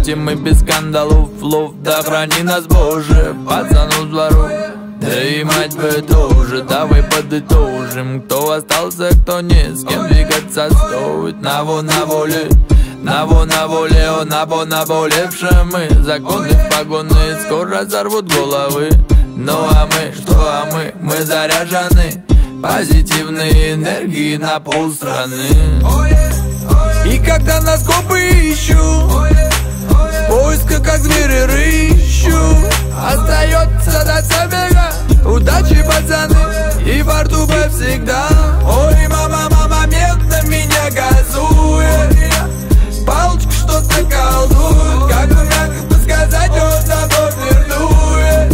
Шутим мы без скандалов, лов, да храни нас Боже, пацану с двору. Да и мать бы тоже, давай подытожим, кто остался, кто не, с кем двигаться стоит. На воле, на воле, наболевшие мы. Законы погоны скоро взорвут головы. Ну а мы, что мы заряжены позитивной энергии на полстраны. И когда нас копы ищут, в поисках как звери рыщут, остается до забега удачи, пацаны, и во рту бы всегда. Ой, мама, медно меня газует, палочка что-то колдует, как бы мягко бы сказать, он тобой флиртует.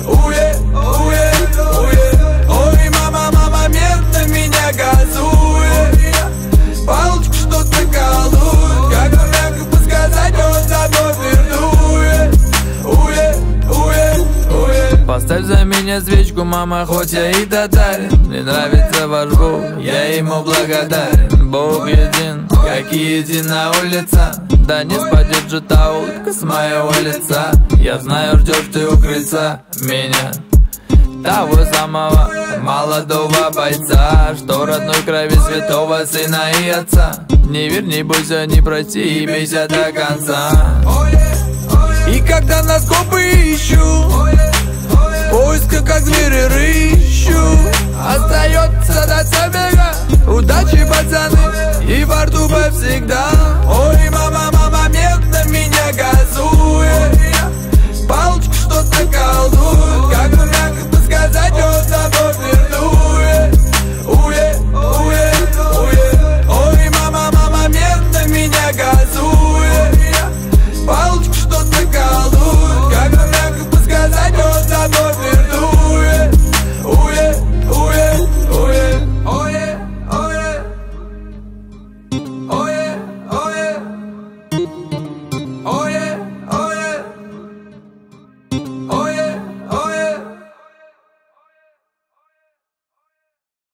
Ой, мама, медно меня газует, палочка что-то колдует, как бы мягко бы сказать, он тобой флиртует. Поставь за меня свечку, мама, хоть я и татарин. Мне нравится ваш Бог, я ему благодарен. Бог един, как и едина улица, да не спадет же та улыбка с моего лица. Я знаю, ждешь ты у крыльца меня, того самого молодого бойца, что родной крови святого сына и отца. Не верь, не бойся, не прости и бейся до конца. И когда нас копы ищут, в поисках как звери рыщут, остается до забега удачи, пацаны, и во рту бы всегда.